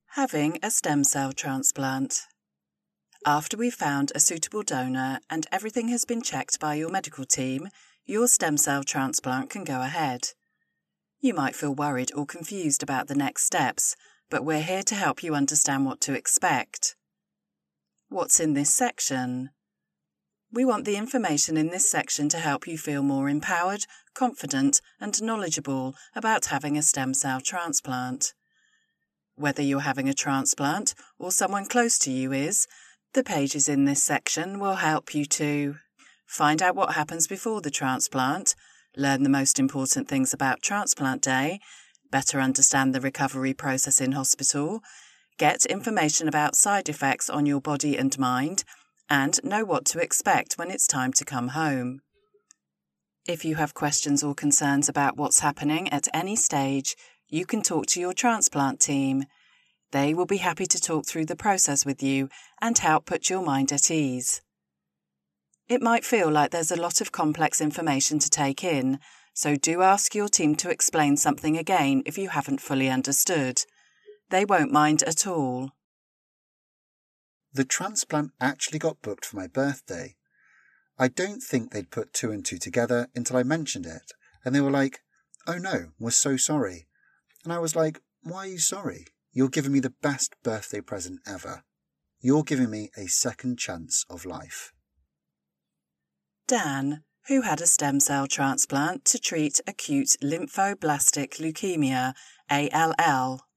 Having a stem cell transplant. After we've found a suitable donor and everything has been checked by your medical team, your stem cell transplant can go ahead. You might feel worried or confused about the next steps, but we're here to help you understand what to expect. What's in this section? We want the information in this section to help you feel more empowered, confident, and knowledgeable about having a stem cell transplant. Whether you're having a transplant or someone close to you is, the pages in this section will help you to find out what happens before the transplant, learn the most important things about transplant day, better understand the recovery process in hospital, get information about side effects on your body and mind, and know what to expect when it's time to come home. If you have questions or concerns about what's happening at any stage, you can talk to your transplant team. They will be happy to talk through the process with you and help put your mind at ease. It might feel like there's a lot of complex information to take in, so do ask your team to explain something again if you haven't fully understood. They won't mind at all. The transplant actually got booked for my birthday. I don't think they'd put two and two together until I mentioned it, and they were like, "Oh no, we're so sorry." And I was like, "Why are you sorry? You're giving me the best birthday present ever. You're giving me a second chance of life." Dan, who had a stem cell transplant to treat acute lymphoblastic leukemia, ALL.